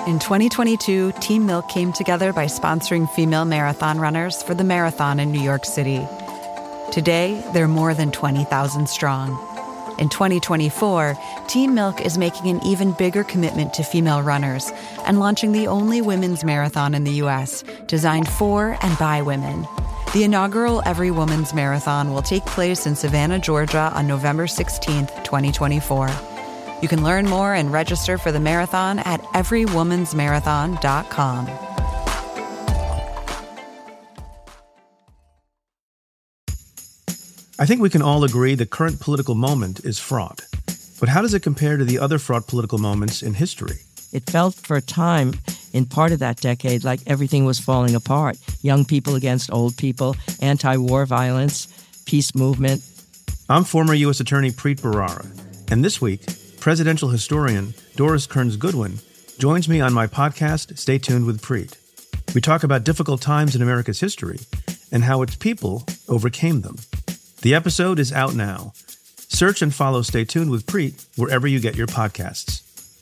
In 2022, Team Milk came together by sponsoring female marathon runners for the marathon in New York City. Today, they're more than 20,000 strong. In 2024, Team Milk is making an even bigger commitment to female runners and launching the only women's marathon in the U.S. designed for and by women. The inaugural Every Woman's Marathon will take place in Savannah, Georgia on November 16th, 2024. You can learn more and register for the marathon at everywomansmarathon.com. I think we can all agree the current political moment is fraught. But how does it compare to the other fraught political moments in history? It felt for a time, in part of that decade, like everything was falling apart. Young people against old people, anti-war violence, peace movement. I'm former U.S. Attorney Preet Bharara, and this week, presidential historian Doris Kearns Goodwin joins me on my podcast, Stay Tuned with Preet. We talk about difficult times in America's history and how its people overcame them. The episode is out now. Search and follow Stay Tuned with Preet wherever you get your podcasts.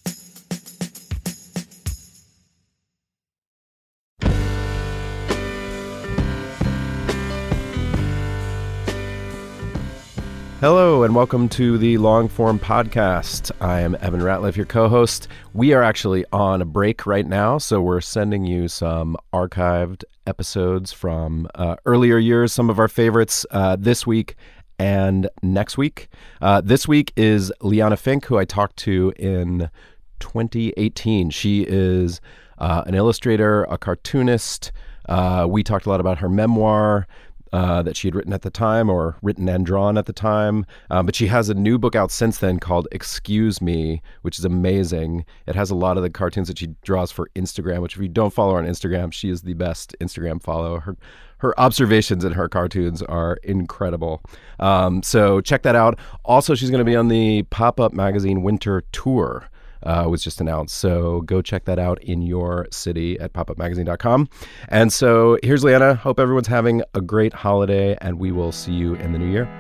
Hello and welcome to the Long Form Podcast. I am Evan Ratliff, your co-host. We are actually on a break right now, so we're sending you some archived episodes from earlier years, some of our favorites this week and next week. This week is Liana Finck, who I talked to in 2018. She is an illustrator, a cartoonist. We talked a lot about her memoir that she had written at the time, or written and drawn at the time. But she has a new book out since then called Excuse Me, which is amazing. It has a lot of the cartoons that she draws for Instagram, which if you don't follow her on Instagram, she is the best Instagram follow. Her observations and her cartoons are incredible. So check that out. Also, she's going to be on the Pop-Up Magazine Winter Tour. Was just announced. So go check that out in your city at popupmagazine.com. And so here's Liana. Hope everyone's having a great holiday, and we will see you in the new year.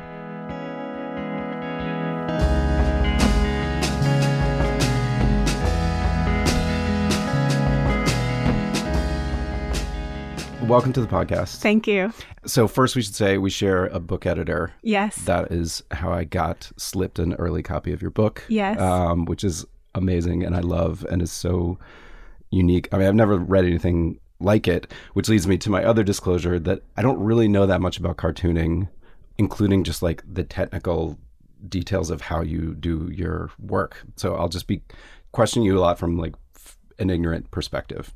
Welcome to the podcast. Thank you. So first we should say we share a book editor. Yes. That is how I got slipped an early copy of your book. Yes. Which is amazing and I love and is so unique. I mean, I've never read anything like it, which leads me to my other disclosure that I don't really know that much about cartooning, including just like the technical details of how you do your work. So I'll just be questioning you a lot from like an ignorant perspective.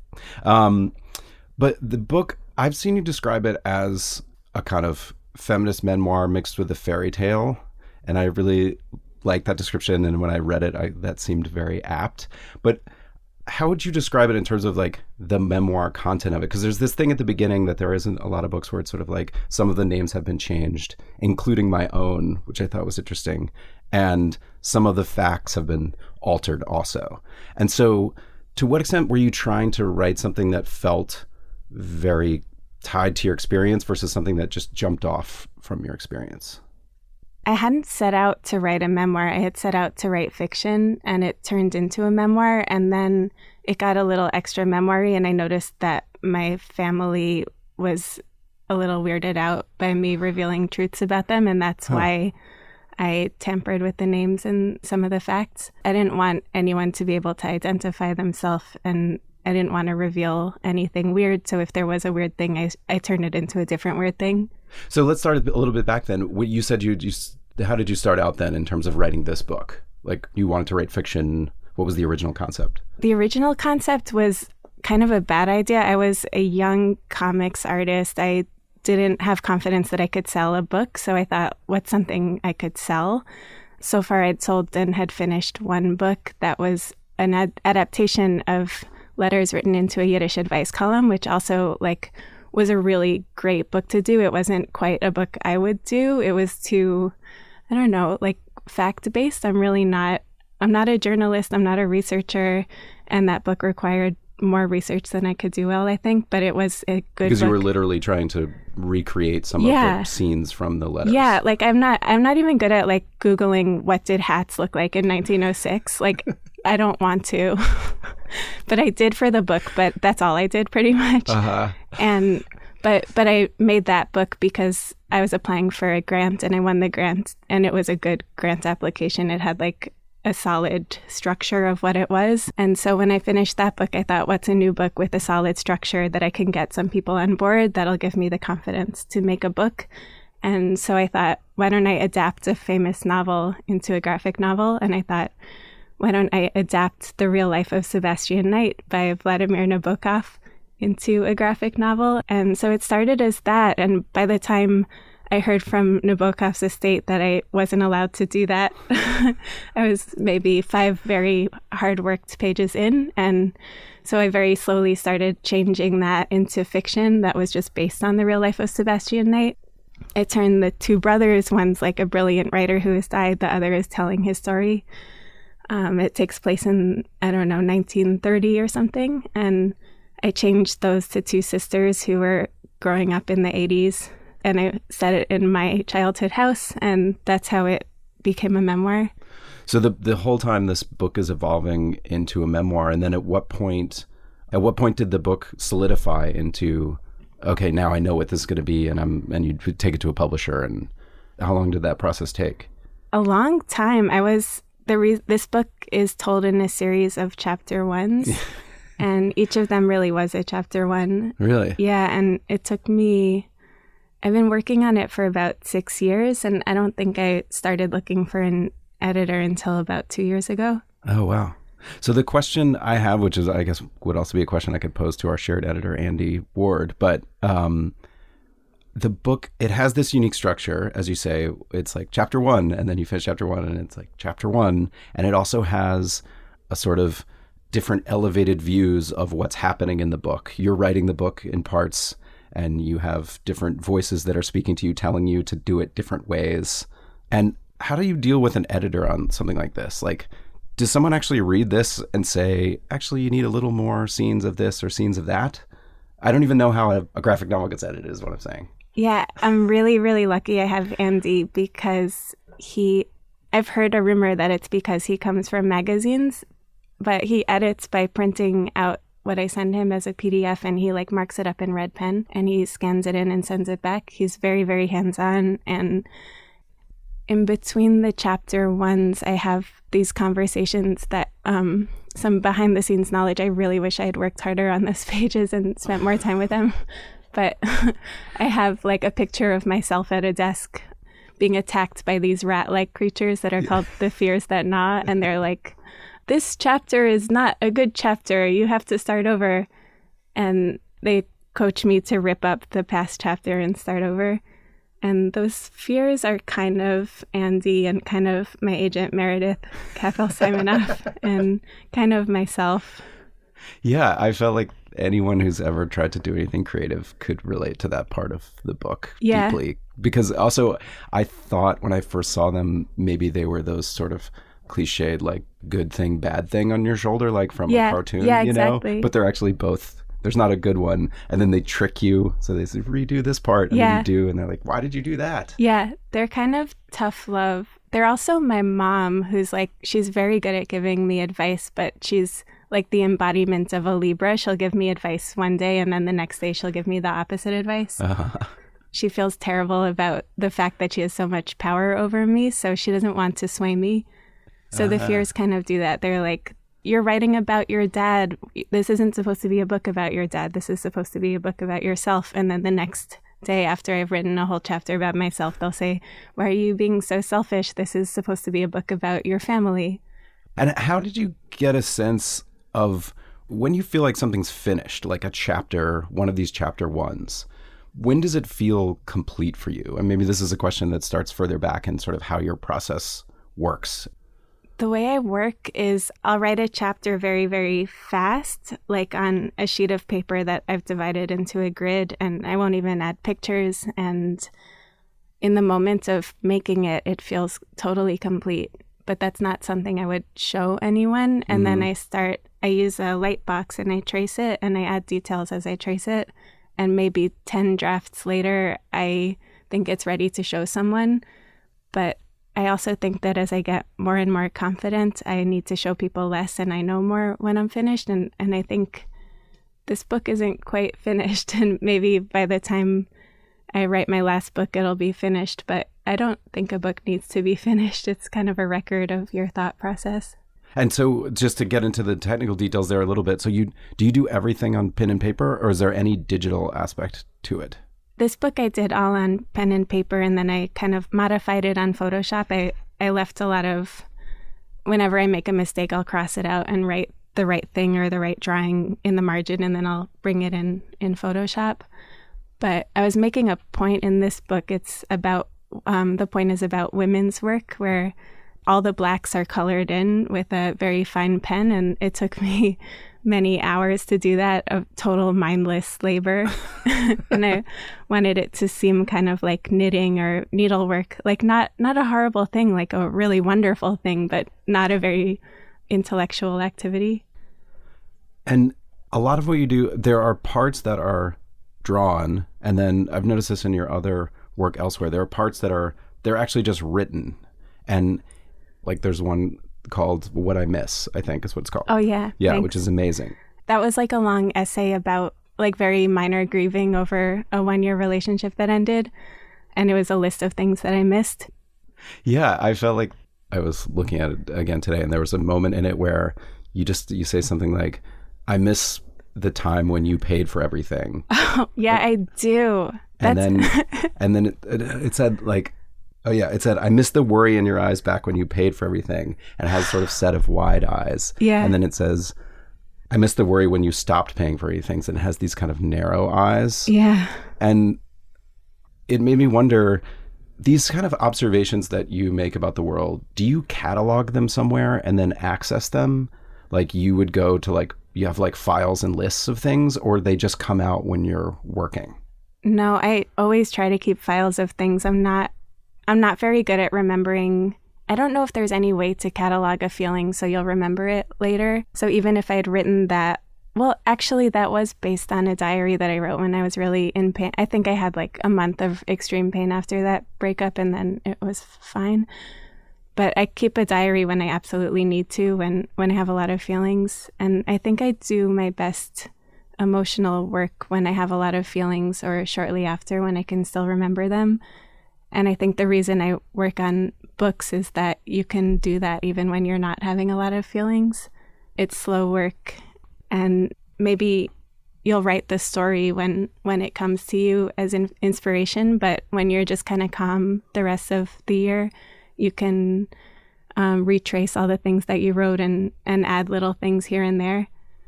But the book, I've seen you describe it as a kind of feminist memoir mixed with a fairy tale. And I really like that description, and when I read it, that seemed very apt. But how would you describe it in terms of like the memoir content of it? Because there's this thing at the beginning that there isn't a lot of books where it's sort of like some of the names have been changed, including my own, which I thought was interesting, and some of the facts have been altered also. And so to what extent were you trying to write something that felt very tied to your experience versus something that just jumped off from your experience? I hadn't set out to write a memoir. I had set out to write fiction, and it turned into a memoir. And then it got a little extra memoir-y, and I noticed that my family was a little weirded out by me revealing truths about them. And that's why I tampered with the names and some of the facts. I didn't want anyone to be able to identify themselves, and I didn't want to reveal anything weird. So if there was a weird thing, I turned it into a different weird thing. So let's start a little bit back then. What you said how did you start out then in terms of writing this book? Like, you wanted to write fiction. What was the original concept? The original concept was kind of a bad idea. I was a young comics artist. I didn't have confidence that I could sell a book. So I thought, what's something I could sell? So far, I'd sold and had finished one book that was an adaptation of letters written into a Yiddish advice column, which also was a really great book to do. It wasn't quite a book I would do. It was too, I don't know, fact-based. I'm not a journalist. I'm not a researcher. And that book required more research than I could do well, I think. But it was a good because book. You were literally trying to recreate some of the scenes from the letters. Yeah, I'm not even good at Googling what did hats look like in 1906. I don't want to. But I did for the book, but that's all I did pretty much. And but I made that book because I was applying for a grant and I won the grant, and it was a good grant application. It had like a solid structure of what it was. And so when I finished that book, I thought, what's a new book with a solid structure that I can get some people on board that'll give me the confidence to make a book? And so I thought, why don't I adapt a famous novel into a graphic novel? And I thought, why don't I adapt The Real Life of Sebastian Knight by Vladimir Nabokov into a graphic novel? And so it started as that. And by the time I heard from Nabokov's estate that I wasn't allowed to do that, I was maybe 5 very hard-worked pages in. And so I very slowly started changing that into fiction that was just based on the real life of Sebastian Knight. I turned the 2 brothers, one's like a brilliant writer who has died, the other is telling his story. It takes place in, 1930 or something. And I changed those to 2 sisters who were growing up in the 80s. And I set it in my childhood house, and that's how it became a memoir. So the whole time this book is evolving into a memoir, and then at what point did the book solidify into, okay, now I know what this is going to be, and you take it to a publisher, and how long did that process take? A long time. This book is told in a series of chapter 1s, and each of them really was a chapter 1. Really? Yeah, and it took me... I've been working on it for about 6 years, and I don't think I started looking for an editor until about 2 years ago. Oh, wow. So the question I have, which is, I guess, would also be a question I could pose to our shared editor, Andy Ward, but the book, it has this unique structure. As you say, it's like chapter 1, and then you finish chapter 1, and it's like chapter 1. And it also has a sort of different elevated views of what's happening in the book. You're writing the book in parts, and you have different voices that are speaking to you, telling you to do it different ways. And how do you deal with an editor on something like this? Like, does someone actually read this and say, actually, you need a little more scenes of this or scenes of that? I don't even know how a graphic novel gets edited, is what I'm saying. Yeah, I'm really, really lucky I have Andy, because I've heard a rumor that it's because he comes from magazines, but he edits by printing out what I send him as a PDF, and he like marks it up in red pen and he scans it in and sends it back. He's very, very hands-on. And in between the chapter 1s, I have these conversations that some behind the scenes knowledge. I really wish I had worked harder on those pages and spent more time with them. But I have like a picture of myself at a desk being attacked by these rat-like creatures that are called the Fears That Gnaw. And they're like, this chapter is not a good chapter. You have to start over. And they coach me to rip up the past chapter and start over. And those fears are kind of Andy and kind of my agent, Meredith Kaffel-Simonoff, and kind of myself. Yeah, I felt like anyone who's ever tried to do anything creative could relate to that part of the book deeply. Because also, I thought when I first saw them, maybe they were those sort of cliched, like, good thing, bad thing on your shoulder, like from a cartoon, exactly. know? But they're actually both, there's not a good one. And then they trick you. So they say, redo this part. And then you do. And they're like, why did you do that? Yeah, they're kind of tough love. They're also my mom, who's like, she's very good at giving me advice, but she's like the embodiment of a Libra. She'll give me advice one day, and then the next day she'll give me the opposite advice. She feels terrible about the fact that she has so much power over me, so she doesn't want to sway me. So the fears kind of do that. They're like, you're writing about your dad. This isn't supposed to be a book about your dad. This is supposed to be a book about yourself. And then the next day, after I've written a whole chapter about myself, they'll say, why are you being so selfish? This is supposed to be a book about your family. And how did you get a sense of when you feel like something's finished, like a chapter, one of these chapter 1s, when does it feel complete for you? And maybe this is a question that starts further back in sort of how your process works. The way I work is I'll write a chapter very, very fast, like on a sheet of paper that I've divided into a grid, and I won't even add pictures. And in the moment of making it, it feels totally complete. But that's not something I would show anyone. And then I use a light box and I trace it, and I add details as I trace it. And maybe 10 drafts later, I think it's ready to show someone. But I also think that as I get more and more confident, I need to show people less and I know more when I'm finished. And I think this book isn't quite finished. And maybe by the time I write my last book, it'll be finished. But I don't think a book needs to be finished. It's kind of a record of your thought process. And so just to get into the technical details there a little bit, so do you do everything on pen and paper, or is there any digital aspect to it? This book I did all on pen and paper, and then I kind of modified it on Photoshop. I left a lot of, whenever I make a mistake, I'll cross it out and write the right thing or the right drawing in the margin, and then I'll bring it in Photoshop. But I was making a point in this book. It's about, the point is about women's work, where all the blacks are colored in with a very fine pen, and it took me many hours to do that, of total mindless labor. And I wanted it to seem kind of like knitting or needlework, like not a horrible thing, like a really wonderful thing, but not a very intellectual activity. And a lot of what you do, there are parts that are drawn, and then I've noticed this in your other work elsewhere, there are parts that they're actually just written. And like there's one called What I Miss, I think is what it's called. Oh, yeah. Yeah, Thanks. which is amazing. That was like a long essay about like very minor grieving over a 1-year relationship that ended. And it was a list of things that I missed. Yeah, I felt like I was looking at it again today, and there was a moment in it where you say something like, I miss the time when you paid for everything. Oh, yeah, I do. And then it said like, oh yeah, it said, I miss the worry in your eyes back when you paid for everything. And it has sort of set of wide eyes. Yeah. And then it says, I miss the worry when you stopped paying for things. And it has these kind of narrow eyes. Yeah. And it made me wonder, these kind of observations that you make about the world, do you catalog them somewhere and then access them? Like you would go to like, you have like files and lists of things, or they just come out when you're working? No, I always try to keep files of things. I'm not very good at remembering. I don't know if there's any way to catalog a feeling so you'll remember it later. So even if I had written that, well, actually that was based on a diary that I wrote when I was really in pain. I think I had like a month of extreme pain after that breakup, and then it was fine. But I keep a diary when I absolutely need to, when I have a lot of feelings. And I think I do my best emotional work when I have a lot of feelings, or shortly after when I can still remember them. And I think the reason I work on books is that you can do that even when you're not having a lot of feelings. It's slow work, and maybe you'll write the story when it comes to you as inspiration, but when you're just kind of calm the rest of the year, you can retrace all the things that you wrote and add little things here and there.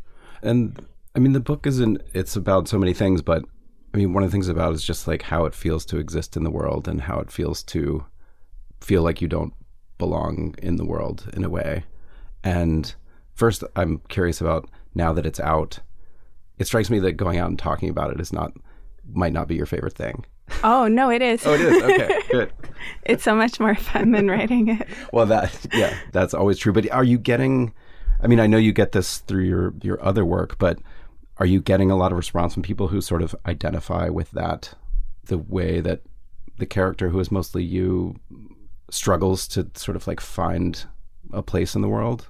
And I mean, the book it's about so many things, but I mean, one of the things about it is just like how it feels to exist in the world, and how it feels to feel like you don't belong in the world in a way. And first, I'm curious about, now that it's out, it strikes me that going out and talking about it might not be your favorite thing. Oh, no, it is. Oh, it is? Okay, good. It's so much more fun than writing it. Well, that's always true. But are you getting, I mean, I know you get this through your other work, but are you getting a lot of response from people who sort of identify with that, the way that the character, who is mostly you, struggles to sort of like find a place in the world?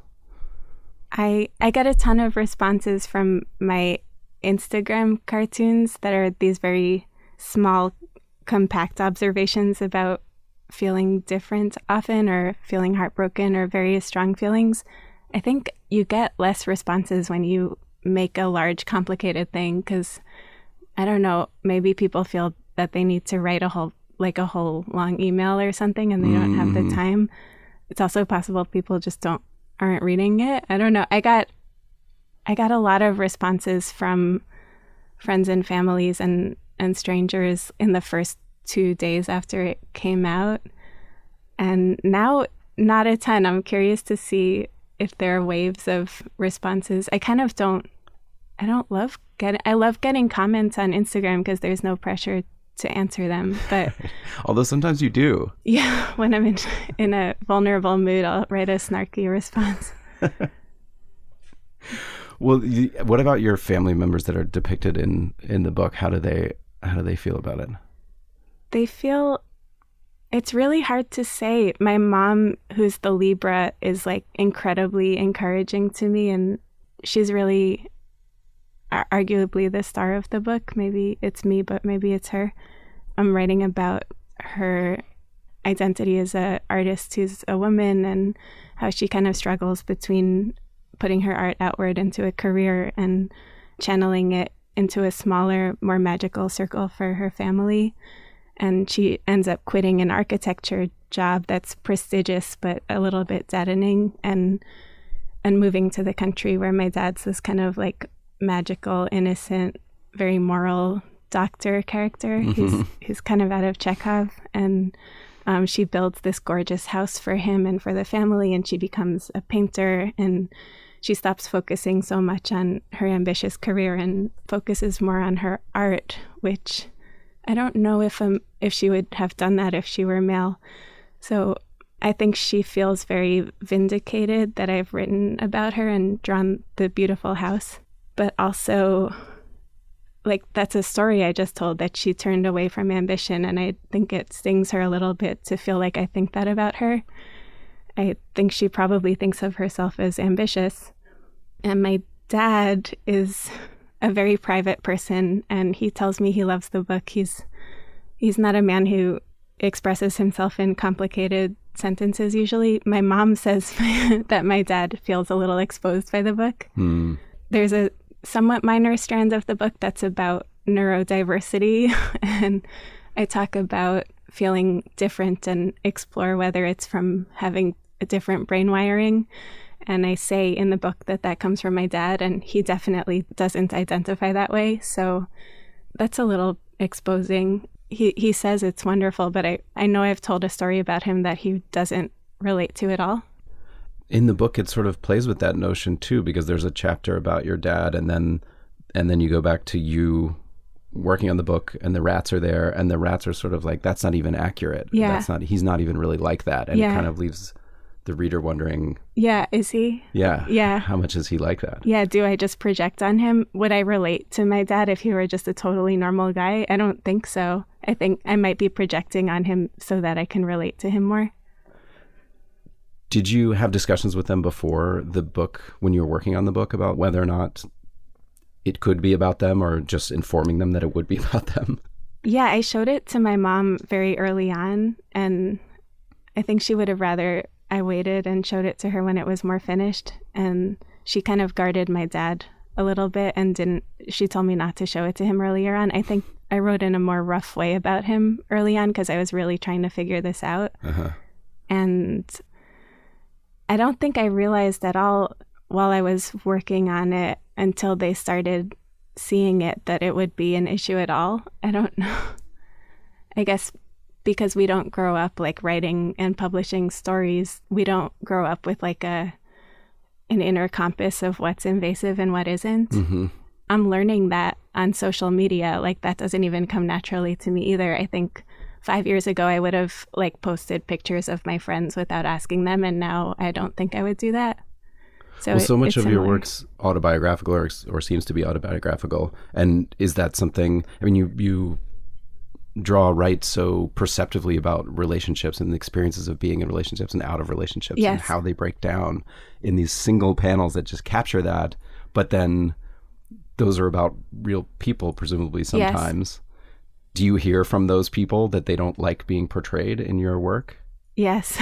I get a ton of responses from my Instagram cartoons that are these very small, compact observations about feeling different often, or feeling heartbroken, or various strong feelings. I think you get less responses when you make a large, complicated thing, because I don't know, maybe people feel that they need to write a whole long email or something, and they don't have the time. It's also possible people just aren't reading it. I don't know. I got a lot of responses from friends and families and strangers in the first 2 days after it came out. And now, not a ton. I'm curious to see if there are waves of responses. I love getting comments on Instagram because there's no pressure to answer them. But although sometimes you do. Yeah, when I'm in a vulnerable mood, I'll write a snarky response. Well, what about your family members that are depicted in the book? How do they feel about it? They feel, It's really hard to say. My mom, who's the Libra, is like incredibly encouraging to me, and she's really arguably the star of the book. Maybe it's me, but maybe it's her. I'm writing about her identity as an artist who's a woman and how she kind of struggles between putting her art outward into a career and channeling it into a smaller, more magical circle for her family. And she ends up quitting an architecture job that's prestigious but a little bit deadening, and moving to the country where my dad's this kind of like magical, innocent, very moral doctor character. He's kind of out of Chekhov, and she builds this gorgeous house for him and for the family, and she becomes a painter, and she stops focusing so much on her ambitious career and focuses more on her art, which I don't know if she would have done that if she were male. So I think she feels very vindicated that I've written about her and drawn the beautiful house. But also, like, that's a story I just told, that she turned away from ambition, and I think it stings her a little bit to feel like I think that about her. I think she probably thinks of herself as ambitious. And my dad is a very private person, and he tells me he loves the book. He's not a man who expresses himself in complicated sentences usually. My mom says that my dad feels a little exposed by the book. There's a somewhat minor strand of the book that's about neurodiversity, and I talk about feeling different and explore whether it's from having a different brain wiring. And I say in the book that comes from my dad, and he definitely doesn't identify that way. So that's a little exposing. He says it's wonderful, but I know I've told a story about him that he doesn't relate to at all. In the book, it sort of plays with that notion too, because there's a chapter about your dad, and then you go back to you working on the book, and the rats are there, and the rats are sort of like, that's not even accurate. Yeah. He's not even really like that. And it kind of leaves the reader wondering, yeah, is he? Yeah. How much is he like that? Yeah, do I just project on him? Would I relate to my dad if he were just a totally normal guy? I don't think so. I think I might be projecting on him so that I can relate to him more. Did you have discussions with them before the book, when you were working on the book, about whether or not it could be about them, or just informing them that it would be about them? Yeah, I showed it to my mom very early on, and I think she would have rather I waited and showed it to her when it was more finished. And she kind of guarded my dad a little bit and she told me not to show it to him earlier on. I think I wrote in a more rough way about him early on because I was really trying to figure this out. And I don't think I realized at all while I was working on it until they started seeing it that it would be an issue at all. I don't know. I guess because we don't grow up like writing and publishing stories, we don't grow up with like an inner compass of what's invasive and what isn't. Mm-hmm. I'm learning that on social media. Like that doesn't even come naturally to me either. I think 5 years ago I would have like posted pictures of my friends without asking them, and now I don't think I would do that. So much of your work's autobiographical or seems to be autobiographical. And is that something, I mean, you write so perceptively about relationships and the experiences of being in relationships and out of relationships, yes, and how they break down in these single panels that just capture that. But then those are about real people, presumably sometimes. Yes. Do you hear from those people that they don't like being portrayed in your work? Yes.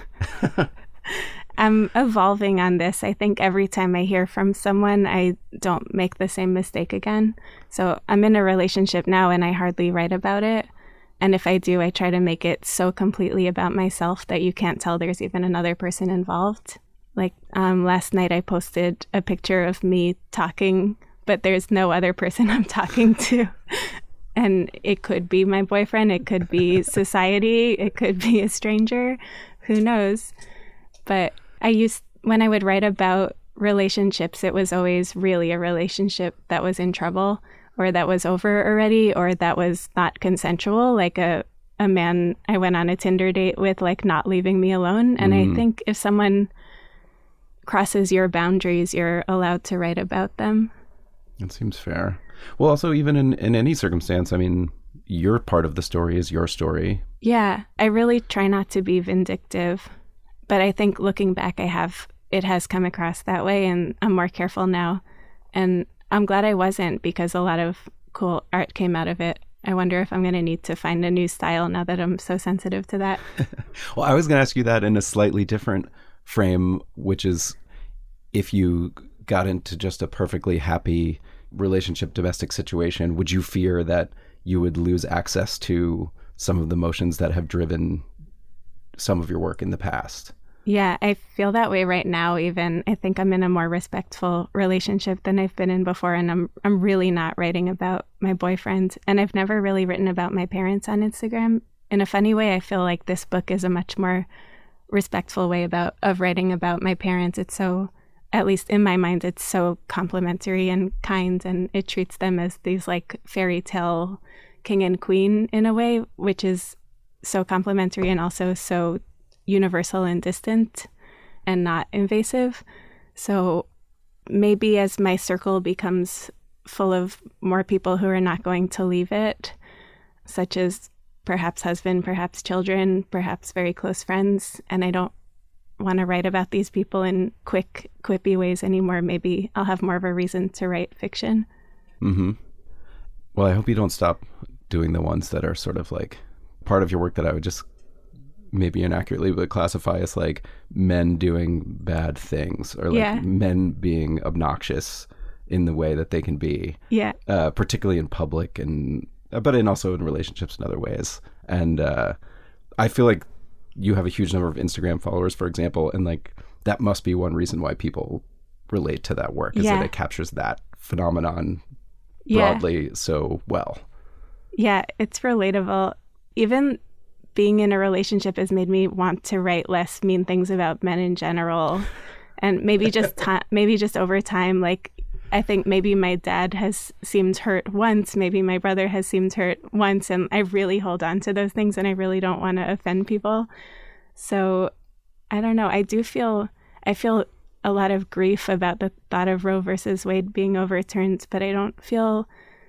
I'm evolving on this. I think every time I hear from someone, I don't make the same mistake again. So I'm in a relationship now and I hardly write about it. And if I do, I try to make it so completely about myself that you can't tell there's even another person involved. Like last night I posted a picture of me talking, but there's no other person I'm talking to. And it could be my boyfriend, it could be society, it could be a stranger, who knows? But when I would write about relationships, it was always really a relationship that was in trouble or that was over already or that was not consensual, like a man I went on a Tinder date with, like not leaving me alone. And I think if someone crosses your boundaries, you're allowed to write about them. That seems fair. Well, also, even in any circumstance, I mean, your part of the story is your story. Yeah, I really try not to be vindictive, but I think looking back, it has come across that way, and I'm more careful now. And I'm glad I wasn't, because a lot of cool art came out of it. I wonder if I'm going to need to find a new style now that I'm so sensitive to that. Well, I was going to ask you that in a slightly different frame, which is if you got into just a perfectly happy relationship, domestic situation, would you fear that you would lose access to some of the emotions that have driven some of your work in the past? Yeah, I feel that way right now even. I think I'm in a more respectful relationship than I've been in before, and I'm really not writing about my boyfriend. And I've never really written about my parents on Instagram. In a funny way, I feel like this book is a much more respectful way of writing about my parents. It's so, at least in my mind, it's so complimentary and kind, and it treats them as these like fairy tale king and queen in a way, which is so complimentary and also so universal and distant and not invasive. So maybe as my circle becomes full of more people who are not going to leave it, such as perhaps husband, perhaps children, perhaps very close friends, and I don't want to write about these people in quick, quippy ways anymore, maybe I'll have more of a reason to write fiction. Mm-hmm. Well, I hope you don't stop doing the ones that are sort of like part of your work that I would just maybe inaccurately would classify as like men doing bad things, or like men being obnoxious in the way that they can be, particularly in public, and but also in relationships in other ways. And I feel like you have a huge number of Instagram followers, for example, and like that must be one reason why people relate to that work, is that it captures that phenomenon broadly so well. Yeah, it's relatable. Even being in a relationship has made me want to write less mean things about men in general. And maybe just over time, like I think maybe my dad has seemed hurt once, maybe my brother has seemed hurt once, and I really hold on to those things and I really don't want to offend people. So I don't know. I feel a lot of grief about the thought of Roe versus Wade being overturned, but I don't feel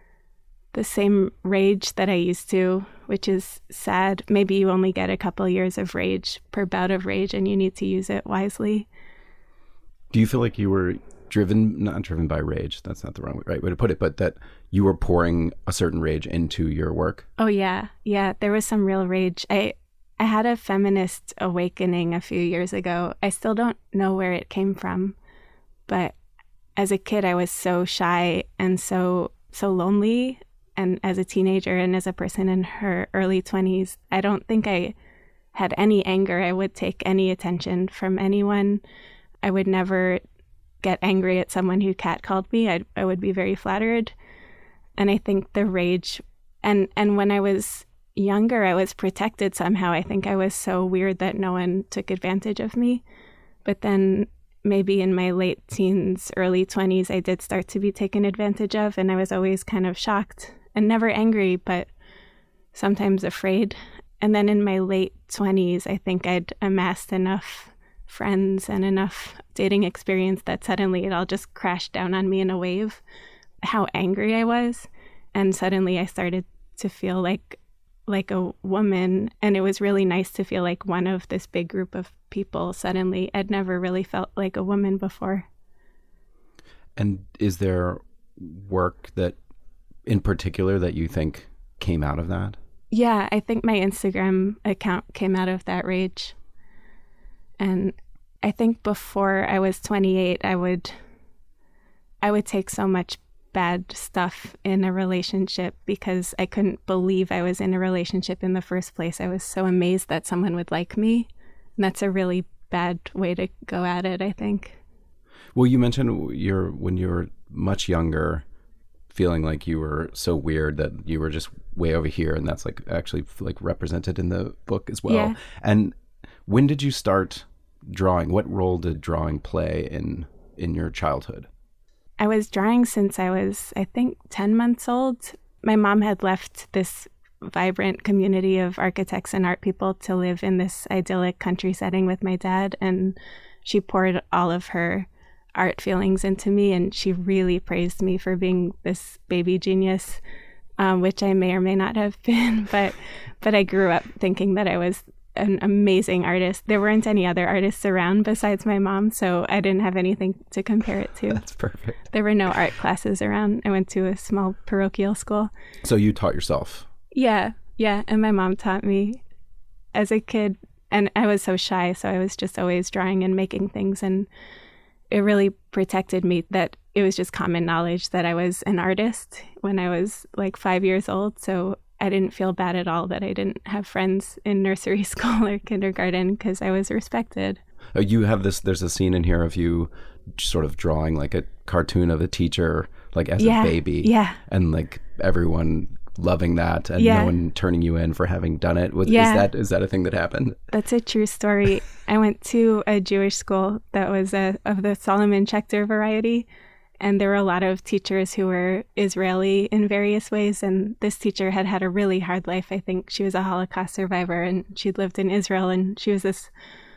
the same rage that I used to, which is sad. Maybe you only get a couple years of rage per bout of rage, and you need to use it wisely. Do you feel like you were not driven by rage? That's not the right way to put it, but that you were pouring a certain rage into your work? Oh, yeah. Yeah, there was some real rage. I had a feminist awakening a few years ago. I still don't know where it came from, but as a kid, I was so shy and so lonely. And as a teenager and as a person in her early 20s, I don't think I had any anger. I would take any attention from anyone. I would never get angry at someone who catcalled me. I would be very flattered. And I think the rage, and when I was younger, I was protected somehow. I think I was so weird that no one took advantage of me. But then maybe in my late teens, early 20s, I did start to be taken advantage of, and I was always kind of shocked and never angry, but sometimes afraid. And then in my late 20s, I think I'd amassed enough friends and enough dating experience that suddenly it all just crashed down on me in a wave, how angry I was. And suddenly I started to feel like a woman, and it was really nice to feel like one of this big group of people. Suddenly I'd never really felt like a woman before. And is there work that in particular that you think came out of that? Yeah, I think my Instagram account came out of that rage. And I think before I was 28, I would take so much bad stuff in a relationship because I couldn't believe I was in a relationship in the first place. I was so amazed that someone would like me. And that's a really bad way to go at it, I think. Well, you mentioned when you were much younger, feeling like you were so weird that you were just way over here, and that's like actually like represented in the book as well. Yeah. And when did you start drawing? What role did drawing play in your childhood? I was drawing since I was, I think, 10 months old. My mom had left this vibrant community of architects and art people to live in this idyllic country setting with my dad, and she poured all of her art feelings into me, and she really praised me for being this baby genius. which I may or may not have been, but I grew up thinking that I was an amazing artist. There weren't any other artists around besides my mom, so I didn't have anything to compare it to. That's perfect. There were no art classes around. I went to a small parochial school. So you taught yourself? Yeah. And my mom taught me as a kid. And I was so shy, so I was just always drawing and making things. And it really protected me that it was just common knowledge that I was an artist when I was like 5 years old. So I didn't feel bad at all that I didn't have friends in nursery school or kindergarten because I was respected. You have this, there's a scene in here of you sort of drawing like a cartoon of a teacher, like as a baby. Yeah. And like everyone loving that and no one turning you in for having done it. Is that a thing that happened? That's a true story. I went to a Jewish school that was of the Solomon Schechter variety. And there were a lot of teachers who were Israeli in various ways. And this teacher had had a really hard life. I think she was a Holocaust survivor and she'd lived in Israel. And she was this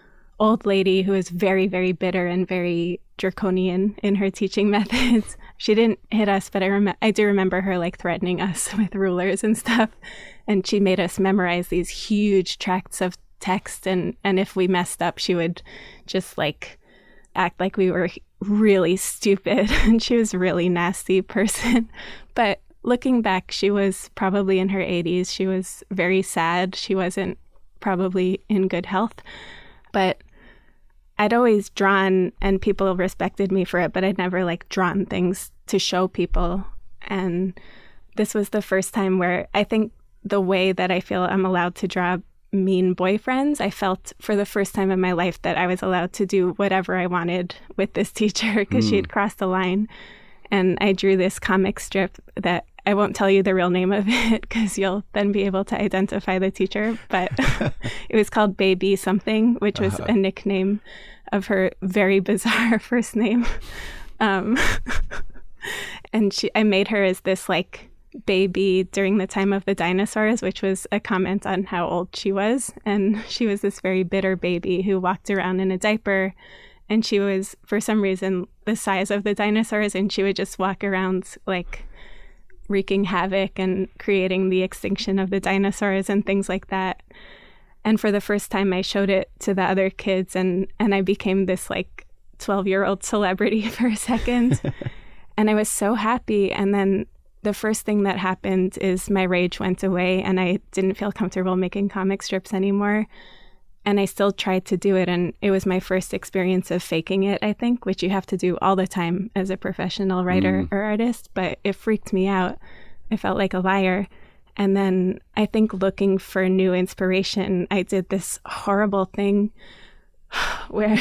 old lady who was very, very bitter and very draconian in her teaching methods. She didn't hit us, but I do remember her like threatening us with rulers and stuff. And she made us memorize these huge tracts of text. And if we messed up, she would just like act like we were really stupid. And she was a really nasty person. But looking back, she was probably in her 80s. She was very sad. She wasn't probably in good health. But I'd always drawn and people respected me for it, but I'd never like drawn things to show people. And this was the first time where I think the way that I feel I'm allowed to draw mean boyfriends, I felt for the first time in my life that I was allowed to do whatever I wanted with this teacher because she had crossed the line. And I drew this comic strip that I won't tell you the real name of it because you'll then be able to identify the teacher. But it was called Baby Something, which was a nickname of her very bizarre first name. And I made her as this like baby during the time of the dinosaurs, which was a comment on how old she was. And she was this very bitter baby who walked around in a diaper. And she was, for some reason, the size of the dinosaurs. And she would just walk around like wreaking havoc and creating the extinction of the dinosaurs and things like that. And for the first time, I showed it to the other kids. And I became this like 12-year-old celebrity for a second. And I was so happy. And then the first thing that happened is my rage went away and I didn't feel comfortable making comic strips anymore. And I still tried to do it. And it was my first experience of faking it, I think, which you have to do all the time as a professional writer or artist. But it freaked me out. I felt like a liar. And then I think looking for new inspiration, I did this horrible thing where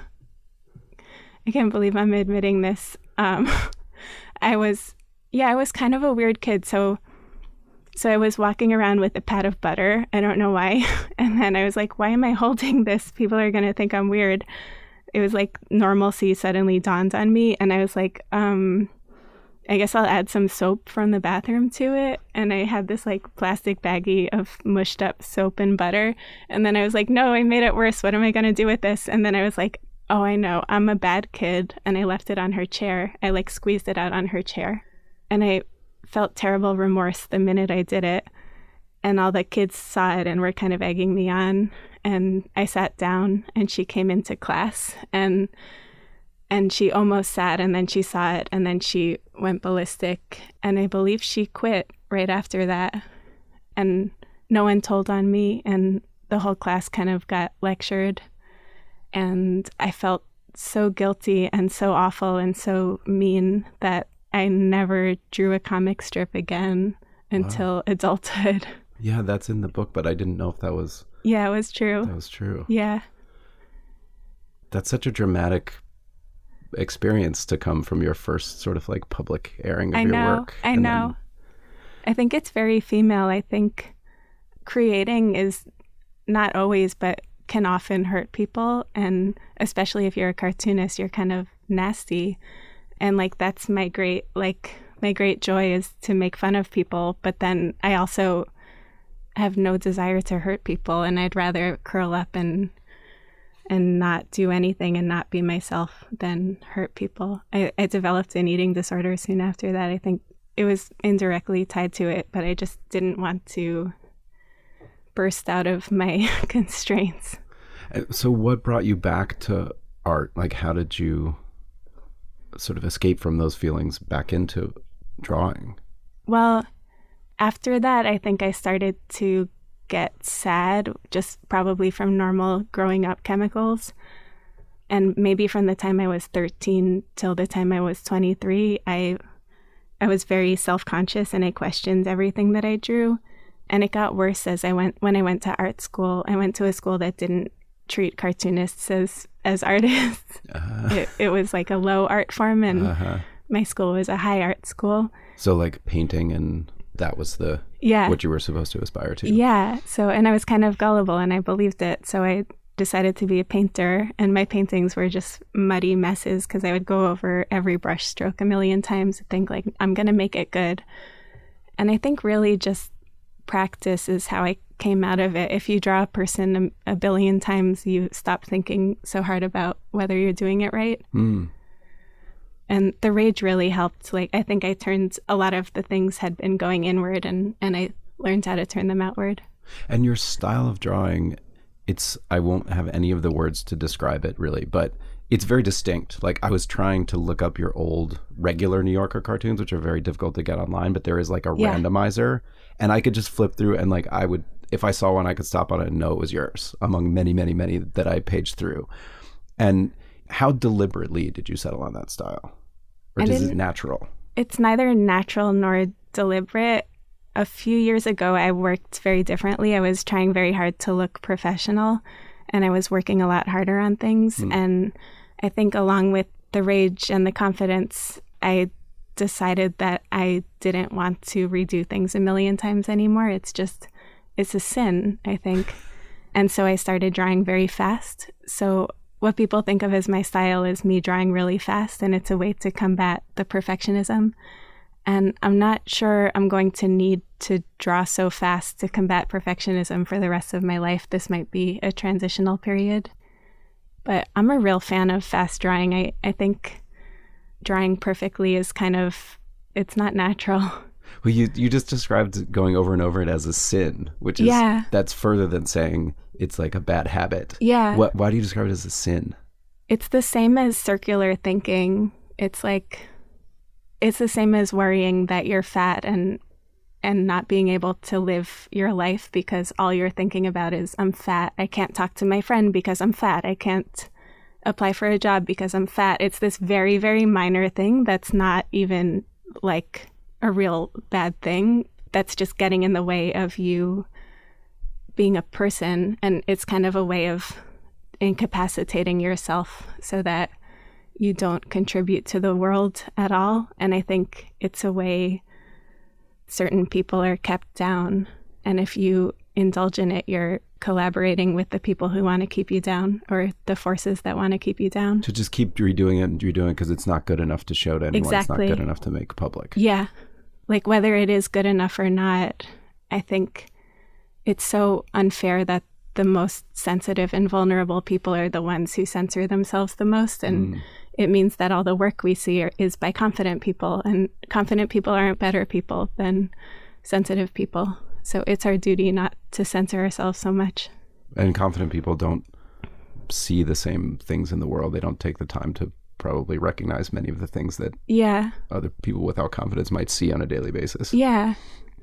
I can't believe I'm admitting this. I was kind of a weird kid. So I was walking around with a pat of butter. I don't know why. And then I was like, why am I holding this? People are going to think I'm weird. It was like normalcy suddenly dawned on me. And I was like, I guess I'll add some soap from the bathroom to it. And I had this like plastic baggie of mushed up soap and butter. And then I was like, no, I made it worse. What am I going to do with this? And then I was like, oh, I know. I'm a bad kid. And I left it on her chair. I like squeezed it out on her chair. And I felt terrible remorse the minute I did it. And all the kids saw it and were kind of egging me on. And I sat down and she came into class and she almost sat and then she saw it and then she went ballistic. And I believe she quit right after that. And no one told on me and the whole class kind of got lectured. And I felt so guilty and so awful and so mean that I never drew a comic strip again until adulthood. Yeah, that's in the book, but I didn't know if that was... Yeah, it was true. That was true. Yeah. That's such a dramatic experience to come from your first sort of like public airing of your work. I know. I think it's very female. I think creating is not always, but can often hurt people. And especially if you're a cartoonist, you're kind of nasty. And like, that's my great joy is to make fun of people. But then I also have no desire to hurt people. And I'd rather curl up and not do anything and not be myself than hurt people. I developed an eating disorder soon after that. I think it was indirectly tied to it, but I just didn't want to burst out of my constraints. So what brought you back to art? Like, how did you sort of escape from those feelings back into drawing? Well, after that, I think I started to get sad, just probably from normal growing up chemicals. And maybe from the time I was 13 till the time I was 23, I was very self-conscious and I questioned everything that I drew. And it got worse when I went to art school. I went to a school that didn't treat cartoonists as artists. It was like a low art form, and my school was a high art school. So like painting, and that was what you were supposed to aspire to. Yeah. So, and I was kind of gullible and I believed it. So I decided to be a painter, and my paintings were just muddy messes because I would go over every brush stroke a million times and think like, I'm going to make it good. And I think really just practice is how I came out of it. If you draw a person a billion times, you stop thinking so hard about whether you're doing it right. And the rage really helped. Like, I think I turned a lot of the things had been going inward, and I learned how to turn them outward. And your style of drawing, I won't have any of the words to describe it really, but it's very distinct. Like, I was trying to look up your old regular New Yorker cartoons, which are very difficult to get online, but there is like a randomizer, and I could just flip through and like I would, if I saw one, I could stop on it and know it was yours among many, many, many that I paged through. And how deliberately did you settle on that style? Or is it natural? It's neither natural nor deliberate. A few years ago, I worked very differently. I was trying very hard to look professional, and I was working a lot harder on things. And I think along with the rage and the confidence, I decided that I didn't want to redo things a million times anymore. It's a sin, I think. And so I started drawing very fast. So what people think of as my style is me drawing really fast, and it's a way to combat the perfectionism. And I'm not sure I'm going to need to draw so fast to combat perfectionism for the rest of my life. This might be a transitional period. But I'm a real fan of fast drawing. I think drawing perfectly is it's not natural. Well, you just described going over and over it as a sin, which is, that's further than saying it's like a bad habit. Yeah. Why do you describe it as a sin? It's the same as circular thinking. It's the same as worrying that you're fat and not being able to live your life because all you're thinking about is, I'm fat. I can't talk to my friend because I'm fat. I can't apply for a job because I'm fat. It's this very, very minor thing that's not even like a real bad thing. That's just getting in the way of you being a person. And it's kind of a way of incapacitating yourself so that you don't contribute to the world at all. And I think it's a way certain people are kept down. And if you indulge in it, you're collaborating with the people who want to keep you down, or the forces that want to keep you down. To just keep redoing it and redoing it because it's not good enough to show to anyone. Exactly. It's not good enough to make public. Yeah. Like, whether it is good enough or not, I think it's so unfair that the most sensitive and vulnerable people are the ones who censor themselves the most. And it means that all the work we see is by confident people, and confident people aren't better people than sensitive people. So it's our duty not to censor ourselves so much. And confident people don't see the same things in the world. They don't take the time to probably recognize many of the things that other people without confidence might see on a daily basis. Yeah.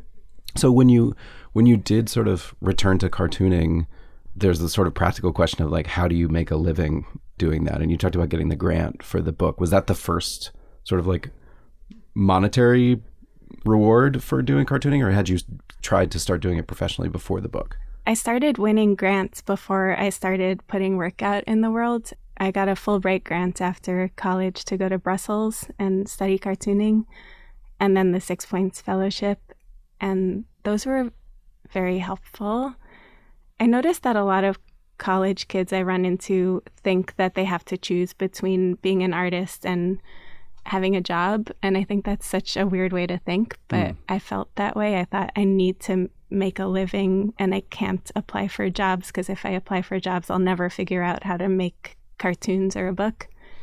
So when you did sort of return to cartooning, there's the sort of practical question of like, how do you make a living doing that? And you talked about getting the grant for the book. Was that the first sort of like monetary reward for doing cartooning, or had you tried to start doing it professionally before the book? I started winning grants before I started putting work out in the world. I got a Fulbright grant after college to go to Brussels and study cartooning, and then the 6 Points Fellowship. And those were very helpful. I noticed that a lot of college kids I run into think that they have to choose between being an artist and having a job. And I think that's such a weird way to think, but I felt that way. I thought I need to make a living and I can't apply for jobs because if I apply for jobs, I'll never figure out how to make cartoons or a book.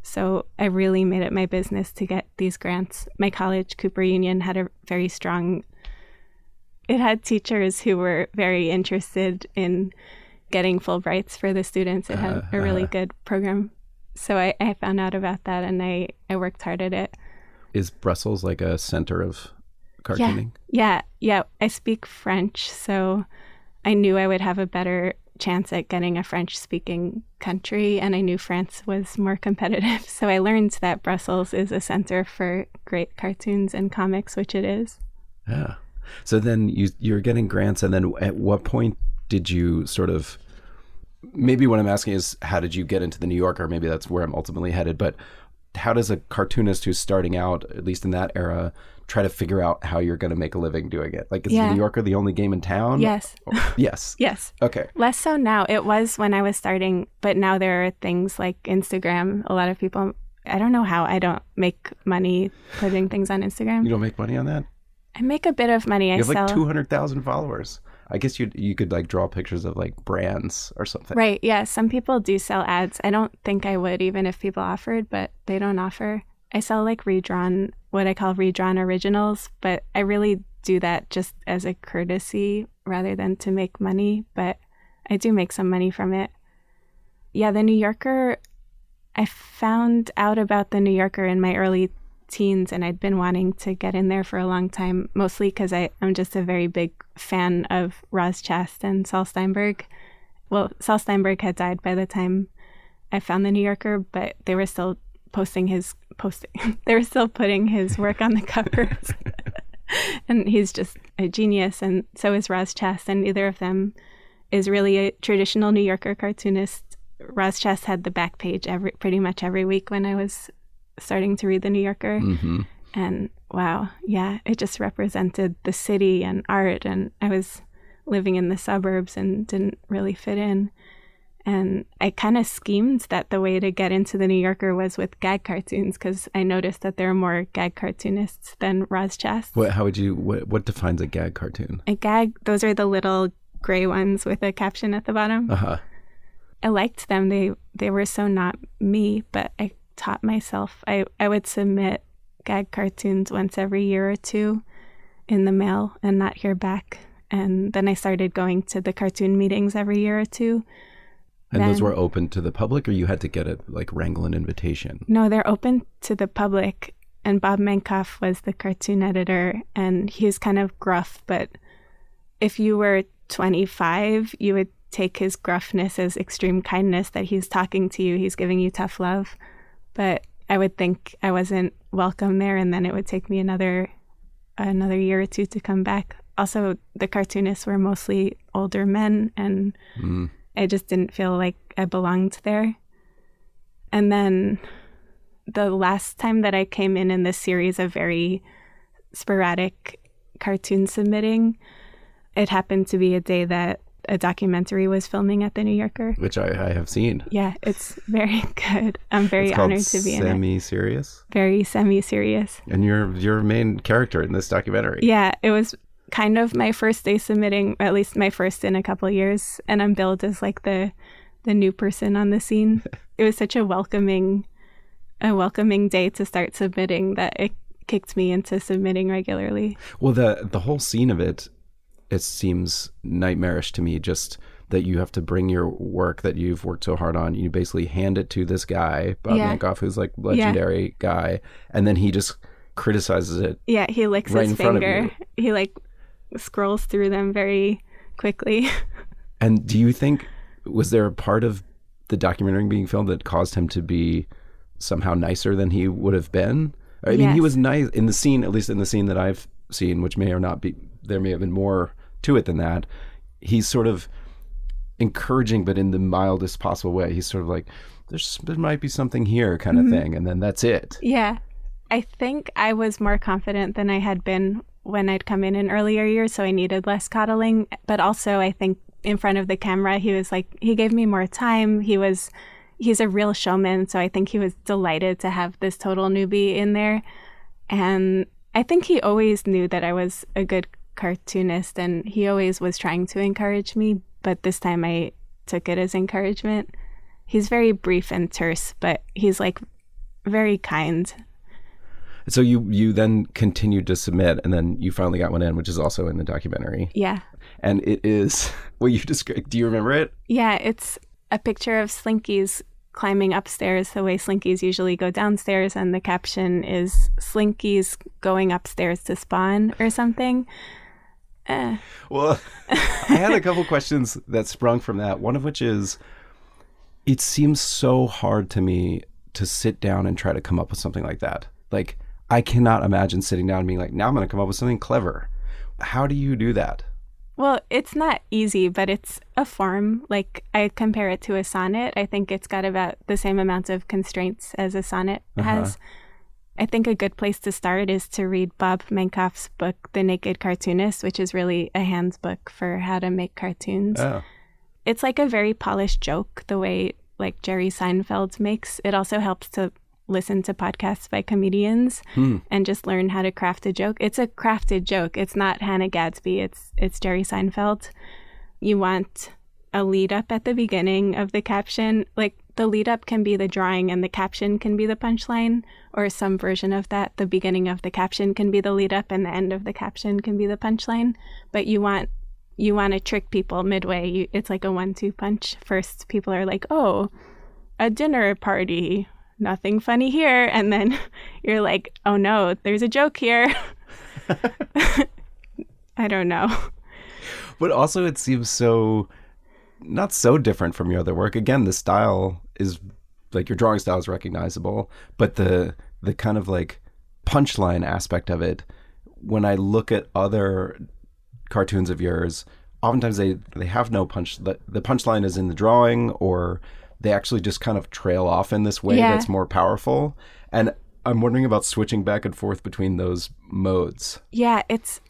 So I really made it my business to get these grants. My college, Cooper Union, had a very strong, it had teachers who were very interested in getting Fulbrights for the students. It had a really good program. So I found out about that, and I worked hard at it. Is Brussels like a center of cartooning? Yeah. I speak French, so I knew I would have a better chance at getting a French-speaking country, and I knew France was more competitive. So I learned that Brussels is a center for great cartoons and comics, which it is. Yeah. So then you're getting grants, and then at what point did you sort of, maybe what I'm asking is, how did you get into the New Yorker? Maybe that's where I'm ultimately headed, but how does a cartoonist who's starting out, at least in that era, try to figure out how you're going to make a living doing it? Like, is the New Yorker the only game in town? Yes. Yes. Yes. Okay. Less so now. It was when I was starting, but now there are things like Instagram. A lot of people, I don't know how I don't make money putting things on Instagram. You don't make money on that? I make a bit of money. You have like 200,000 followers. I guess you could like draw pictures of like brands or something. Right. Yeah. Some people do sell ads. I don't think I would even if people offered, but they don't offer. I sell like what I call redrawn originals, but I really do that just as a courtesy rather than to make money, but I do make some money from it. Yeah, the New Yorker, I found out about the New Yorker in my early teens, and I'd been wanting to get in there for a long time, mostly because I'm just a very big fan of Roz Chast and Saul Steinberg. Well, Saul Steinberg had died by the time I found the New Yorker, but they were still they were still putting his work on the covers. And he's just a genius, and so is Roz Chast, and neither of them is really a traditional New Yorker cartoonist. Roz Chast had the back page pretty much every week when I was starting to read the New Yorker. Mm-hmm. And wow, yeah, it just represented the city and art, and I was living in the suburbs and didn't really fit in. And I kind of schemed that the way to get into the New Yorker was with gag cartoons, because I noticed that there are more gag cartoonists than Roz Chast. What defines a gag cartoon? A gag, those are the little gray ones with a caption at the bottom. Uh-huh. I liked them. They were so not me, but I taught myself. I would submit gag cartoons once every year or two in the mail and not hear back. And then I started going to the cartoon meetings every year or two. And those were open to the public, or you had to get it, like wrangle an invitation? No, they're open to the public. And Bob Menkoff was the cartoon editor, and he's kind of gruff, but if you were 25, you would take his gruffness as extreme kindness, that he's talking to you, he's giving you tough love. But I would think I wasn't welcome there, and then it would take me another year or two to come back. Also, the cartoonists were mostly older men, and I just didn't feel like I belonged there. And then the last time that I came in this series of very sporadic cartoon submitting, it happened to be a day that a documentary was filming at the New Yorker. Which I have seen. Yeah, it's very good. I'm very honored to be in it. Semi-serious? Very semi-serious. And you're a main character in this documentary. Yeah, it was kind of my first day submitting, at least my first in a couple of years, and I'm billed as like the new person on the scene. It was such a welcoming day to start submitting that it kicked me into submitting regularly. Well, the whole scene of it seems nightmarish to me, just that you have to bring your work that you've worked so hard on, you basically hand it to this guy, Bob Menkoff, who's like legendary guy, and then he just criticizes it. Yeah, he licks his finger. He like scrolls through them very quickly. And do you think, was there a part of the documentary being filmed that caused him to be somehow nicer than he would have been? I mean, he was nice in the scene, at least in the scene that I've seen, which may or not be, there may have been more to it than that. He's sort of encouraging, but in the mildest possible way. He's sort of like, there might be something here kind of thing. And then that's it. Yeah. I think I was more confident than I had been when I'd come in earlier years, so I needed less coddling. But also, I think in front of the camera, he was like, he gave me more time. He's a real showman, so I think he was delighted to have this total newbie in there. And I think he always knew that I was a good cartoonist, and he always was trying to encourage me, but this time I took it as encouragement. He's very brief and terse, but he's like very kind. So you then continued to submit, and then you finally got one in, which is also in the documentary. Yeah. And it is what you described. Do you remember it? Yeah, it's a picture of Slinkies climbing upstairs the way Slinkies usually go downstairs, and the caption is Slinkies going upstairs to spawn or something. Well, I had a couple questions that sprung from that. One of which is, it seems so hard to me to sit down and try to come up with something like that. Like, I cannot imagine sitting down and being like, now I'm going to come up with something clever. How do you do that? Well, it's not easy, but it's a form. Like, I compare it to a sonnet. I think it's got about the same amount of constraints as a sonnet has. I think a good place to start is to read Bob Mankoff's book, The Naked Cartoonist, which is really a handbook for how to make cartoons. Oh. It's like a very polished joke, the way like Jerry Seinfeld makes. It also helps to listen to podcasts by comedians and just learn how to craft a joke. It's a crafted joke. It's not Hannah Gadsby. It's Jerry Seinfeld. You want a lead up at the beginning of the caption. Like, the lead up can be the drawing and the caption can be the punchline, or some version of that. The beginning of the caption can be the lead up and the end of the caption can be the punchline. But you want to trick people midway. It's like a 1-2 punch. First, people are like, oh, a dinner party. Nothing funny here. And then you're like, oh no, there's a joke here. I don't know. But also it seems so, not so different from your other work. Again, the style is, like, your drawing style is recognizable, but the kind of like punchline aspect of it, when I look at other cartoons of yours, oftentimes they have no punch. The punchline is in the drawing, or they actually just kind of trail off in this way that's more powerful. And I'm wondering about switching back and forth between those modes. Yeah,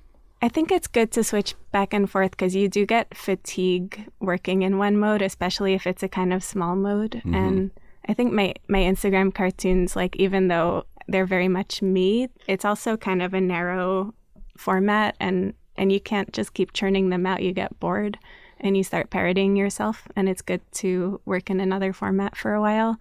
I think it's good to switch back and forth because you do get fatigue working in one mode, especially if it's a kind of small mode. Mm-hmm. And I think my Instagram cartoons, like, even though they're very much me, it's also kind of a narrow format, and you can't just keep churning them out. You get bored and you start parodying yourself, and it's good to work in another format for a while.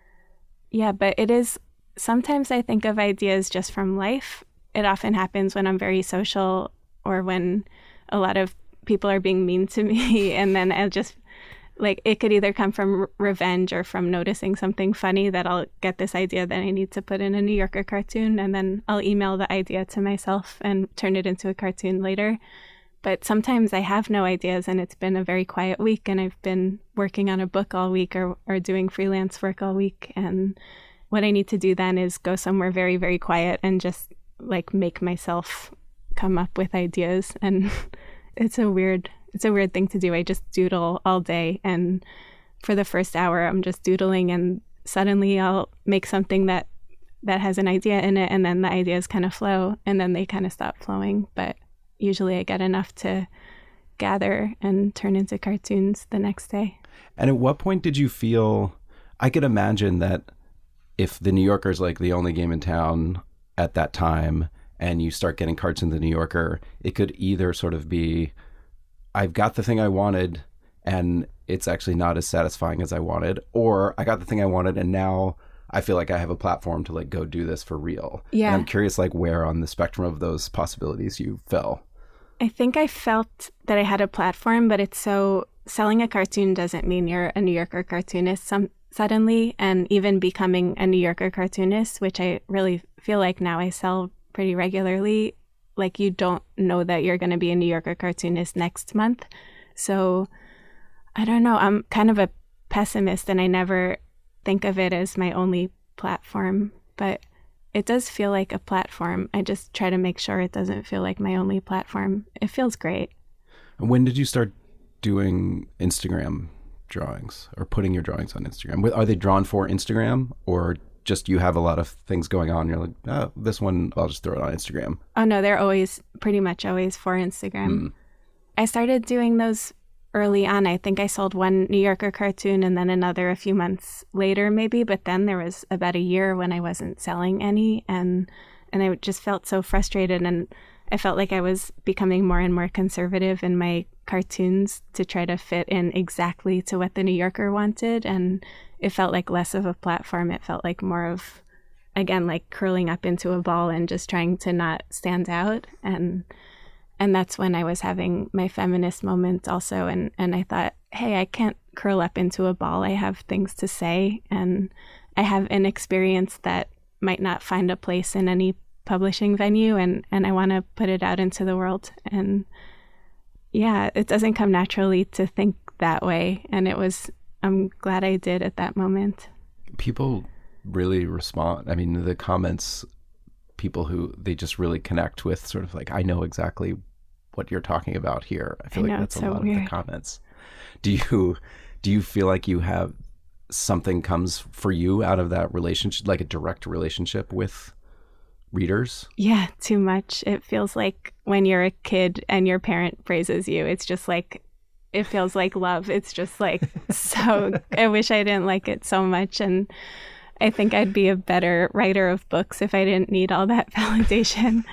Yeah, but it is, sometimes I think of ideas just from life. It often happens when I'm very social or when a lot of people are being mean to me, and then I'll just, like, it could either come from revenge or from noticing something funny that I'll get this idea that I need to put in a New Yorker cartoon, and then I'll email the idea to myself and turn it into a cartoon later. But sometimes I have no ideas and it's been a very quiet week and I've been working on a book all week or doing freelance work all week. And what I need to do then is go somewhere very, very quiet and just, like, make myself come up with ideas. And it's a weird thing to do. I just doodle all day, and for the first hour I'm just doodling, and suddenly I'll make something that has an idea in it, and then the ideas kind of flow, and then they kind of stop flowing. But usually I get enough to gather and turn into cartoons the next day. And at what point did you feel, I could imagine that if the New Yorker is like the only game in town at that time and you start getting carts in the New Yorker, it could either sort of be, I've got the thing I wanted and it's actually not as satisfying as I wanted, or I got the thing I wanted and now I feel like I have a platform to, like, go do this for real. Yeah. And I'm curious, like, where on the spectrum of those possibilities you fell. I think I felt that I had a platform, but it's so, selling a cartoon doesn't mean you're a New Yorker cartoonist suddenly. And even becoming a New Yorker cartoonist, which I really feel like now I sell pretty regularly, like, you don't know that you're going to be a New Yorker cartoonist next month. So I don't know. I'm kind of a pessimist and I never think of it as my only platform, but it does feel like a platform. I just try to make sure it doesn't feel like my only platform. It feels great. When did you start doing Instagram drawings or putting your drawings on Instagram? Are they drawn for Instagram, or just you have a lot of things going on? You're like, oh, this one, I'll just throw it on Instagram. Oh, no, they're pretty much always for Instagram. I started doing those early on. I think I sold one New Yorker cartoon and then another a few months later maybe, but then there was about a year when I wasn't selling any, and I just felt so frustrated, and I felt like I was becoming more and more conservative in my cartoons to try to fit in exactly to what the New Yorker wanted, and it felt like less of a platform. It felt like more of again, like curling up into a ball and just trying to not stand out. And that's when I was having my feminist moment also. And I thought, hey, I can't curl up into a ball. I have things to say, and I have an experience that might not find a place in any publishing venue, and I want to put it out into the world. And yeah, it doesn't come naturally to think that way. And I'm glad I did at that moment. People really respond. I mean, the comments, people who they just really connect with, sort of like, I know exactly what you're talking about here. I feel like that's a lot of the comments. Do you feel like you have something comes for you out of that relationship, like a direct relationship with readers? Yeah, too much. It feels like when you're a kid and your parent praises you, it's just like, it feels like love. It's just like, so I wish I didn't like it so much. And I think I'd be a better writer of books if I didn't need all that validation.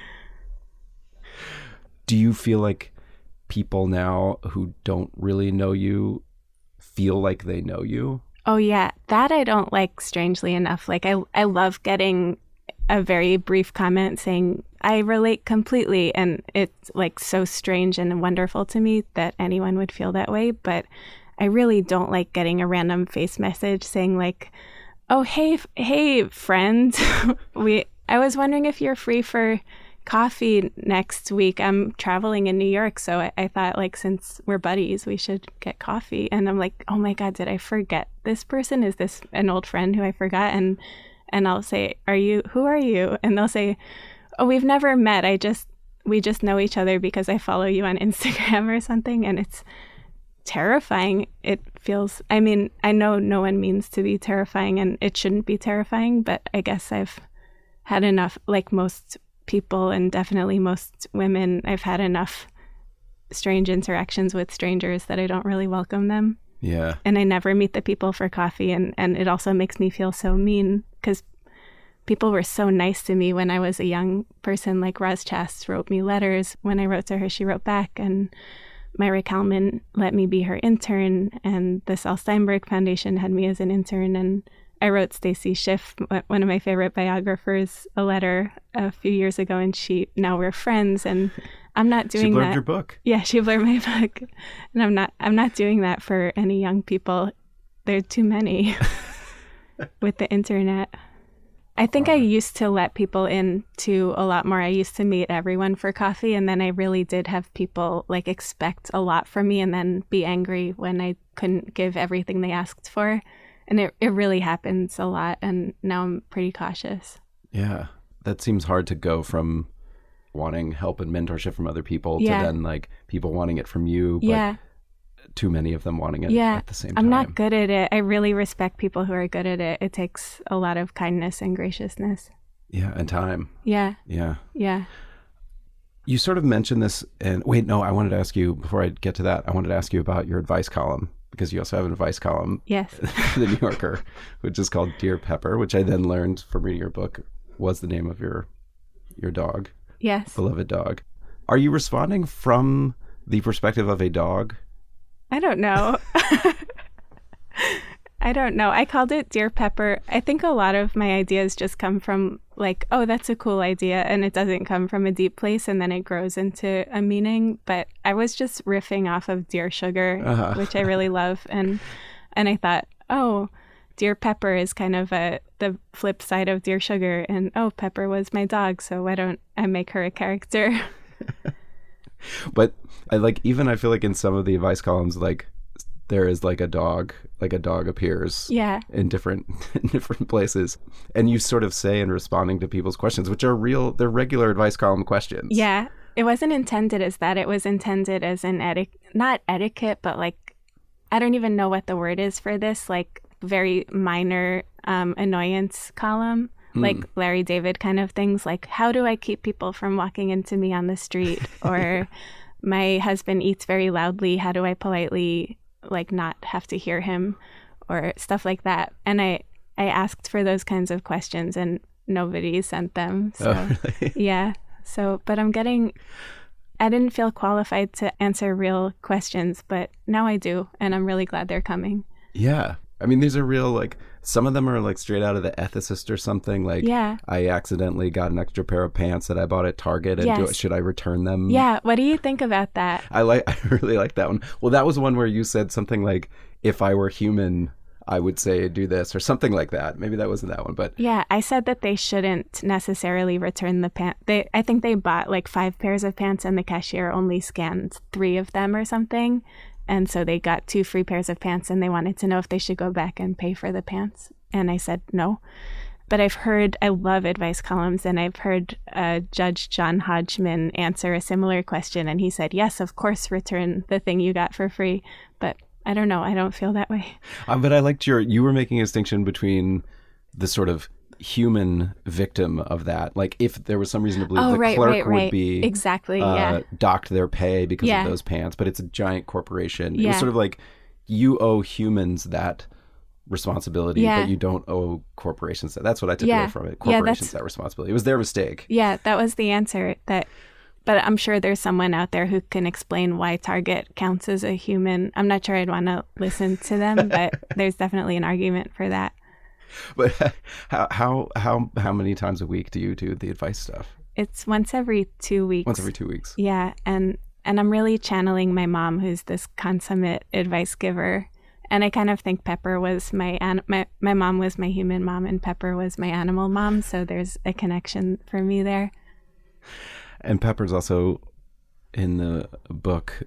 Do you feel like people now who don't really know you feel like they know you? Oh, yeah. That I don't like, strangely enough. Like, I love getting a very brief comment saying, I relate completely. And it's like so strange and wonderful to me that anyone would feel that way. But I really don't like getting a random face message saying like, oh, hey, friend, I was wondering if you're free for coffee next week. I'm traveling in New York, so I thought, like, since we're buddies, we should get coffee. And I'm like, oh my God, did I forget this person? Is this an old friend who I forgot? And I'll say, who are you? And they'll say, oh, we've never met. We just know each other because I follow you on Instagram or something. And it's terrifying. It feels, I mean, I know no one means to be terrifying, and it shouldn't be terrifying, but I guess I've had enough, like most people and definitely most women, I've had enough strange interactions with strangers that I don't really welcome them. Yeah. And I never meet the people for coffee. And it also makes me feel so mean because people were so nice to me when I was a young person. Like Roz Chast wrote me letters. When I wrote to her, she wrote back. And Myra Kalman let me be her intern. And the Saul Steinberg Foundation had me as an intern. And I wrote Stacy Schiff, one of my favorite biographers, a letter a few years ago, and now we're friends. And I'm not doing that. She blurred your book. Yeah, she blurred my book, and I'm not doing that for any young people. There are too many with the internet. I think I used to let people into a lot more. I used to meet everyone for coffee, and then I really did have people like expect a lot from me, and then be angry when I couldn't give everything they asked for. And it really happens a lot, and now I'm pretty cautious. Yeah. That seems hard to go from wanting help and mentorship from other people to then like people wanting it from you, but too many of them wanting it at the same time. I'm not good at it. I really respect people who are good at it. It takes a lot of kindness and graciousness. Yeah, and time. Yeah. Yeah. Yeah. You sort of mentioned this, and wait, no, I wanted to ask you, before I get to that, I wanted to ask you about your advice column. Because you also have an advice column, yes, for the New Yorker, which is called Dear Pepper, which I then learned from reading your book was the name of your dog. Yes. Beloved dog. Are you responding from the perspective of a dog? I don't know. I don't know. I called it Dear Pepper. I think a lot of my ideas just come from like, oh, that's a cool idea. And it doesn't come from a deep place, and then it grows into a meaning. But I was just riffing off of Dear Sugar, which I really love. And I thought, oh, Dear Pepper is kind of the flip side of Dear Sugar. And oh, Pepper was my dog, so why don't I make her a character? But I feel like in some of the advice columns, like there is like a dog appears in different places. And you sort of say in responding to people's questions, which are they're regular advice column questions. Yeah. It wasn't intended as that. It was intended as an not etiquette, but like, I don't even know what the word is for this, like very minor annoyance column, like Larry David kind of things. Like, how do I keep people from walking into me on the street? Or my husband eats very loudly. How do I politely like not have to hear him, or stuff like that? And I asked for those kinds of questions, and nobody sent them. So really? Yeah. So, but I didn't feel qualified to answer real questions, but now I do, and I'm really glad they're coming. Yeah. I mean, these are real, like, some of them are like straight out of The Ethicist or something. Like, Yeah. I accidentally got an extra pair of pants that I bought at Target, and Yes. should I return them? Yeah. What do you think about that? I really like that one. Well, that was one where you said something like, if I were human, I would say do this, or something like that. Maybe that wasn't that one, but Yeah, I said that they shouldn't necessarily return the pants. I think they bought like 5 pairs of pants and the cashier only scanned 3 of them or something. And so they got 2 free pairs of pants and they wanted to know if they should go back and pay for the pants. And I said no. But I love advice columns, and I've heard Judge John Hodgman answer a similar question. And he said, yes, of course, return the thing you got for free. But I don't know. I don't feel that way. But I liked you were making a distinction between the sort of human victim of that. Like, if there was some reason to believe the clerk would be exactly docked their pay because Yeah. of those pants, but it's a giant corporation. It Yeah. was sort of like, you owe humans that responsibility, Yeah. but you don't owe corporations that. That's what I took Yeah. away from it. Yeah, Corporations that responsibility. It was their mistake. Yeah, that was the answer. But I'm sure there's someone out there who can explain why Target counts as a human. I'm not sure I'd want to listen to them, but there's definitely an argument for that. But how many times a week do you do the advice stuff? It's once every 2 weeks. Once every 2 weeks. Yeah, and I'm really channeling my mom, who's this consummate advice giver. And I kind of think Pepper was my mom was my human mom, and Pepper was my animal mom. So there's a connection for me there. And Pepper's also in the book.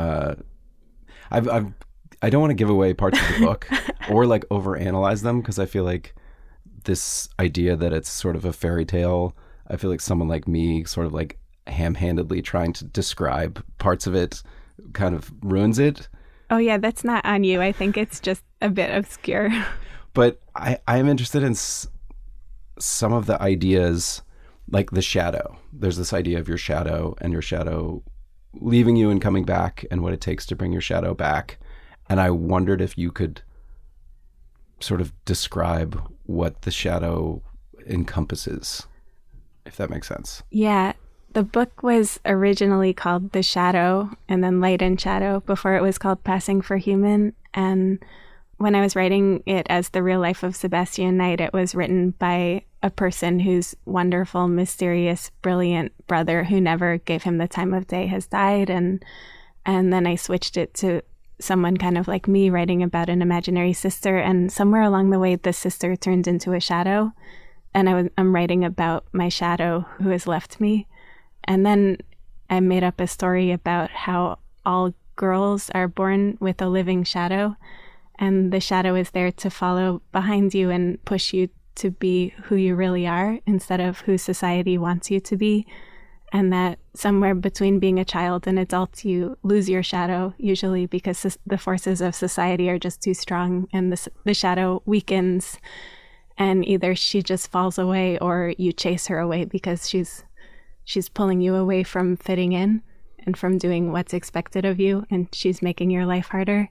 I don't want to give away parts of the book or like overanalyze them, because I feel like this idea that it's sort of a fairy tale, I feel like someone like me sort of like ham-handedly trying to describe parts of it kind of ruins it. Oh yeah, that's not on you. I think it's just a bit obscure. But I am interested in some of the ideas, like the shadow. There's this idea of your shadow and your shadow leaving you and coming back, and what it takes to bring your shadow back. And I wondered if you could sort of describe what the shadow encompasses, if that makes sense. Yeah. The book was originally called The Shadow, and then Light and Shadow, before it was called Passing for Human. And when I was writing it as The Real Life of Sebastian Knight, it was written by a person whose wonderful, mysterious, brilliant brother, who never gave him the time of day, has died. And then I switched it to someone kind of like me, writing about an imaginary sister. And somewhere along the way, the sister turned into a shadow. And I'm writing about my shadow who has left me. And then I made up a story about how all girls are born with a living shadow, and the shadow is there to follow behind you and push you to be who you really are instead of who society wants you to be. And that somewhere between being a child and adult, you lose your shadow, usually because the forces of society are just too strong, and the shadow weakens, and either she just falls away or you chase her away because she's pulling you away from fitting in and from doing what's expected of you, and she's making your life harder.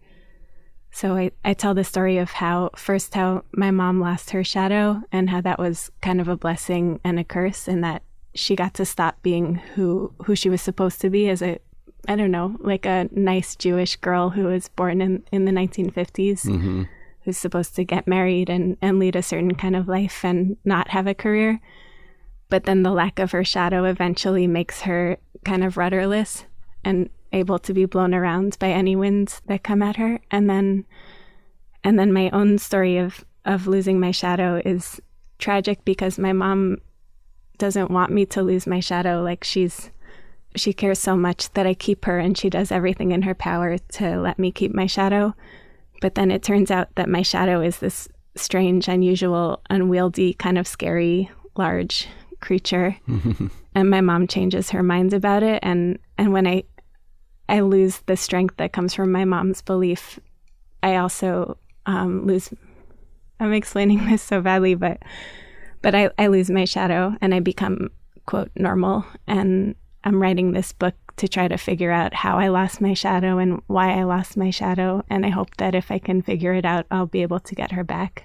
So I tell the story of how my mom lost her shadow, and how that was kind of a blessing and a curse, and that she got to stop being who she was supposed to be as like a nice Jewish girl who was born in the 1950s, Mm-hmm. who's supposed to get married and lead a certain kind of life and not have a career. But then the lack of her shadow eventually makes her kind of rudderless and able to be blown around by any winds that come at her. And then my own story of losing my shadow is tragic, because my mom doesn't want me to lose my shadow. Like, she cares so much that I keep her, and she does everything in her power to let me keep my shadow. But then it turns out that my shadow is this strange, unusual, unwieldy, kind of scary, large creature. And my mom changes her mind about it, and when I lose the strength that comes from my mom's belief, I also lose. I'm explaining this so badly, but I lose my shadow, and I become, quote, normal. And I'm writing this book to try to figure out how I lost my shadow and why I lost my shadow, and I hope that if I can figure it out, I'll be able to get her back.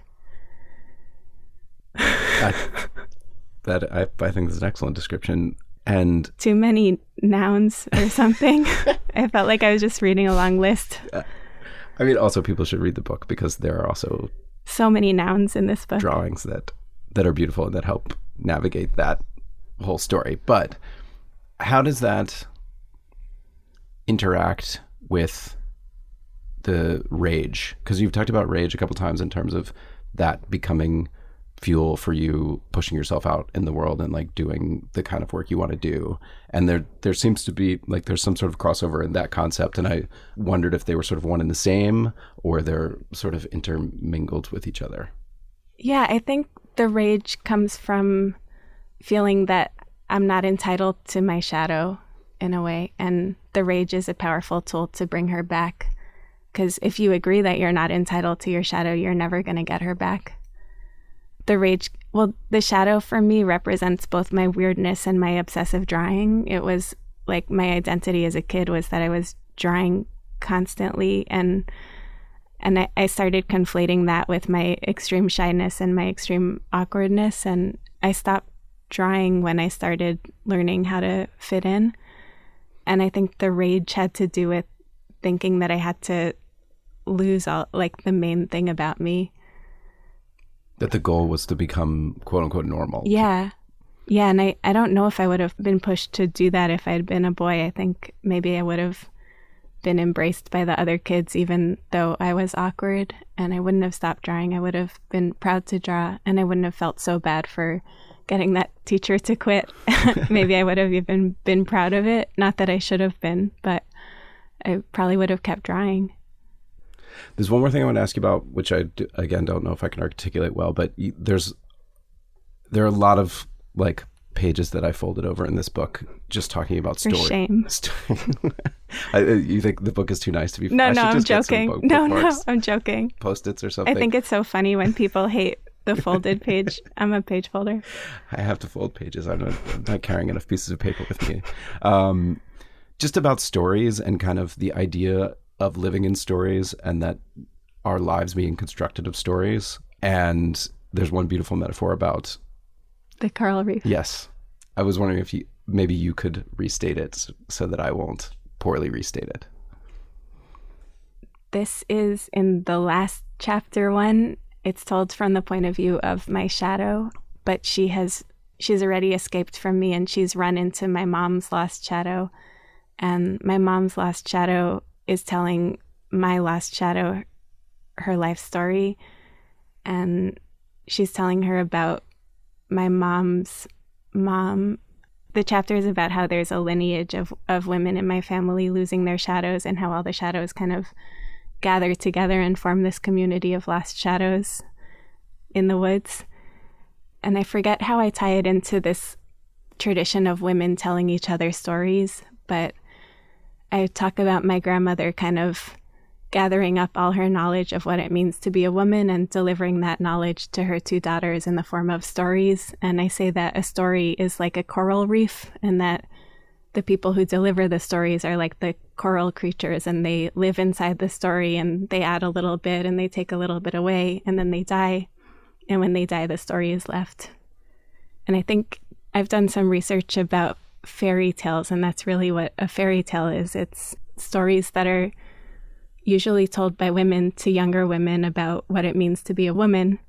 I think that's an excellent description. And too many nouns or something. I felt like I was just reading a long list. I mean, also people should read the book because there are also so many nouns in this book. Drawings that are beautiful and that help navigate that whole story. But how does that interact with the rage? Because you've talked about rage a couple times in terms of that becoming fuel for you pushing yourself out in the world and like doing the kind of work you want to do. And there seems to be like there's some sort of crossover in that concept. And I wondered if they were sort of one and the same or they're sort of intermingled with each other. Yeah, I think the rage comes from feeling that I'm not entitled to my shadow in a way. And the rage is a powerful tool to bring her back. Because if you agree that you're not entitled to your shadow, you're never going to get her back. The rage, well, the shadow for me represents both my weirdness and my obsessive drawing. It was like my identity as a kid was that I was drawing constantly. And I started conflating that with my extreme shyness and my extreme awkwardness. And I stopped drawing when I started learning how to fit in. And I think the rage had to do with thinking that I had to lose all, like, the main thing about me. That the goal was to become quote unquote normal. Yeah. Yeah. And I don't know if I would have been pushed to do that if I had been a boy. I think maybe I would have been embraced by the other kids, even though I was awkward, and I wouldn't have stopped drawing. I would have been proud to draw, and I wouldn't have felt so bad for getting that teacher to quit. Maybe I would have even been proud of it. Not that I should have been, but I probably would have kept drawing. There's one more thing I want to ask you about, which I, again, don't know if I can articulate well, but there are a lot of like pages that I folded over in this book just talking about story. For shame. You think the book is too nice to be? No, I'm joking. No, I'm joking. Post-its or something. I think it's so funny when people hate the folded page. I'm a page folder. I have to fold pages. I'm not carrying enough pieces of paper with me. Just about stories and kind of the idea of living in stories and that our lives being constructed of stories. And there's one beautiful metaphor about the coral reef. Yes. I was wondering if maybe you could restate it so that I won't poorly restate it. This is in the last chapter 1. It's told from the point of view of my shadow, but she's already escaped from me and she's run into my mom's lost shadow. And my mom's lost shadow is telling my lost shadow her life story. And she's telling her about my mom's mom. The chapter is about how there's a lineage of women in my family losing their shadows and how all the shadows kind of gather together and form this community of lost shadows in the woods. And I forget how I tie it into this tradition of women telling each other stories, but I talk about my grandmother kind of gathering up all her knowledge of what it means to be a woman and delivering that knowledge to her 2 daughters in the form of stories. And I say that a story is like a coral reef and that the people who deliver the stories are like the coral creatures and they live inside the story and they add a little bit and they take a little bit away and then they die. And when they die, the story is left. And I think I've done some research about fairy tales, and that's really what a fairy tale is. It's stories that are usually told by women to younger women about what it means to be a woman.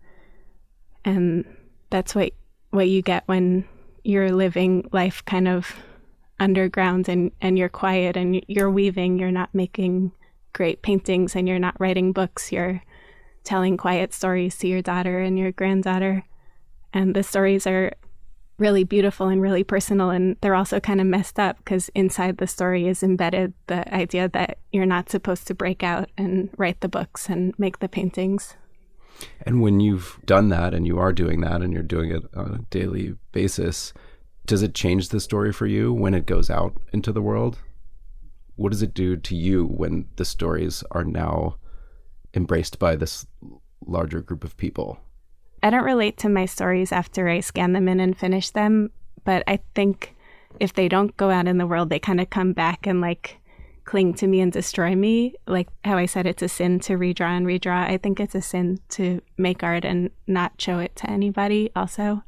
And that's what you get when you're living life kind of underground and you're quiet and you're weaving. You're not making great paintings and you're not writing books. You're telling quiet stories to your daughter and your granddaughter. And the stories are really beautiful and really personal, and they're also kind of messed up because inside the story is embedded the idea that you're not supposed to break out and write the books and make the paintings. And when you've done that and you are doing that and you're doing it on a daily basis, does it change the story for you when it goes out into the world? What does it do to you when the stories are now embraced by this larger group of people? I don't relate to my stories after I scan them in and finish them, but I think if they don't go out in the world, they kind of come back and like cling to me and destroy me. Like how I said it's a sin to redraw and redraw. I think it's a sin to make art and not show it to anybody also.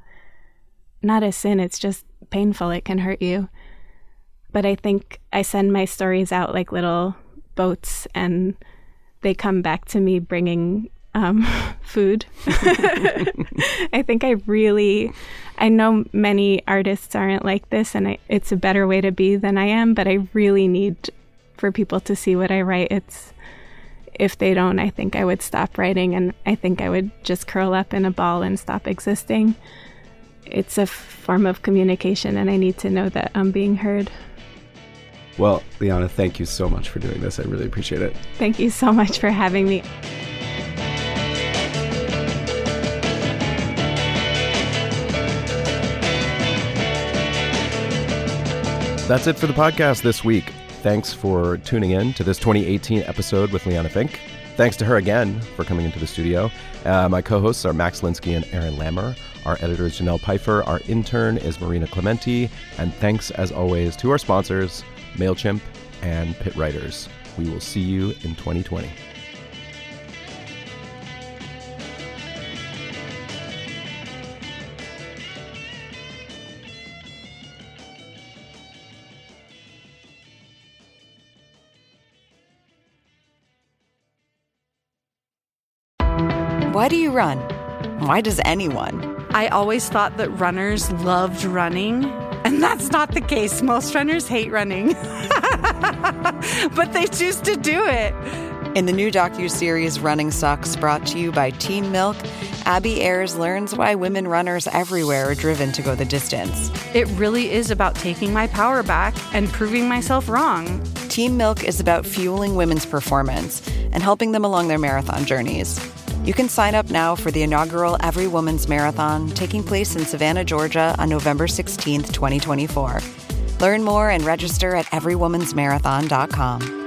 Not a sin, it's just painful. It can hurt you. But I think I send my stories out like little boats, and they come back to me bringing food. I think I know many artists aren't like this, and it's a better way to be than I am, but I really need for people to see what I write. If they don't, I think I would stop writing, and I think I would just curl up in a ball and stop existing. It's a form of communication, and I need to know that I'm being heard. Well, Liana, thank you so much for doing this. I really appreciate it. Thank you so much for having me. That's it for the podcast this week. Thanks for tuning in to this 2018 episode with Liana Finck. Thanks to her again for coming into the studio. My co-hosts are Max Linsky and Aaron Lammer. Our editor is Janelle Pfeiffer. Our intern is Marina Clementi. And thanks, as always, to our sponsors, MailChimp and Pitt Writers. We will see you in 2020. Why do you run? Why does anyone? I always thought that runners loved running, and that's not the case. Most runners hate running, but they choose to do it. In the new docuseries Running Sucks, brought to you by Team Milk, Abby Ayers learns why women runners everywhere are driven to go the distance. It really is about taking my power back and proving myself wrong. Team Milk is about fueling women's performance and helping them along their marathon journeys. You can sign up now for the inaugural Every Woman's Marathon taking place in Savannah, Georgia on November 16th, 2024. Learn more and register at everywomansmarathon.com.